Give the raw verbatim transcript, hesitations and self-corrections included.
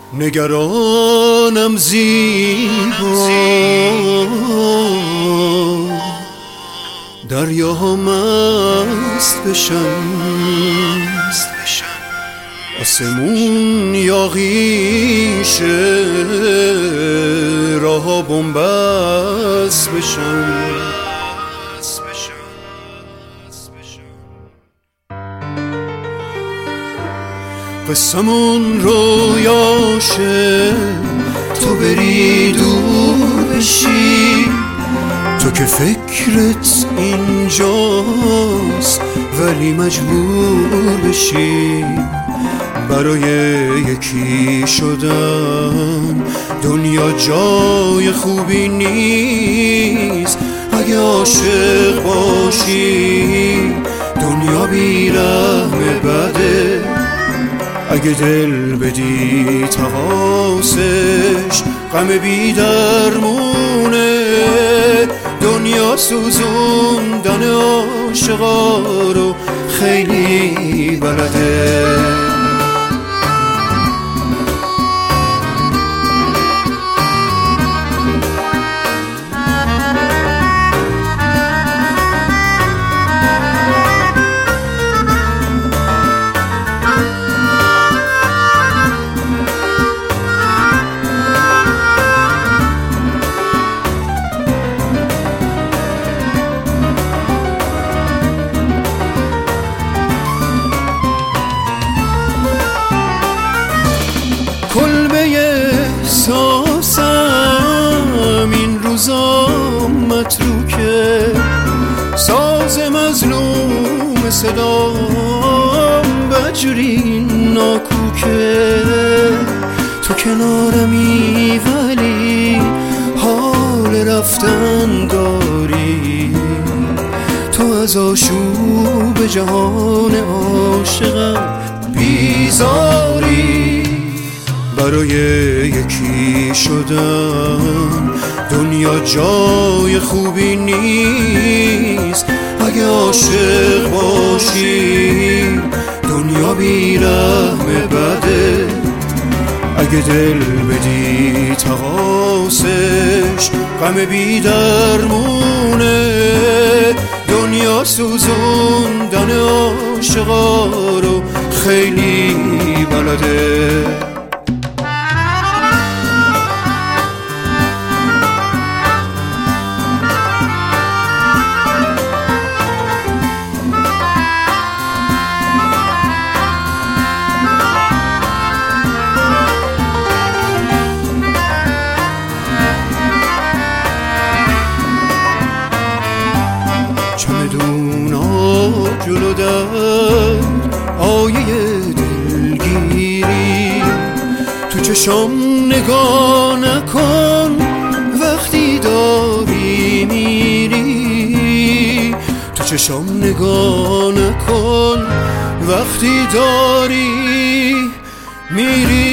نگرانم زیبا دریا مست بشم، آسمون یاغیشه راه بنبست بشم. قسمون رویاشه تو بری دور بشی، تو که فکرت اینجاست ولی مجبور بشی. برای یکی شدن دنیا جای خوبی نیست، اگه عاشق باشی دنیا بی رحم بده. اگه دل بدی تقاسش غم بی درمونه، دنیا سوزوندن عاشقا رو خیلی بلده. کلبه احساسم این روزا متروکه، ساز مظلوم صدام بجری ناکوکه. تو کنارمی ولی حال رفتن داری، تو از آشوب جهان عاشقم بیزاری. برای یکی شدن دنیا جای خوبی نیست، اگه عاشق باشی دنیا بی رحم بده. اگه دل بدی تقاسش غم بی درمونه، دنیا سوزوندن عاشقا رو خیلی بلده. چمدونا جلو در آیه دلگیری، تو چشام نگاه نکن وقتی داری میری. تو چشام نگاه نکن وقتی داری میری.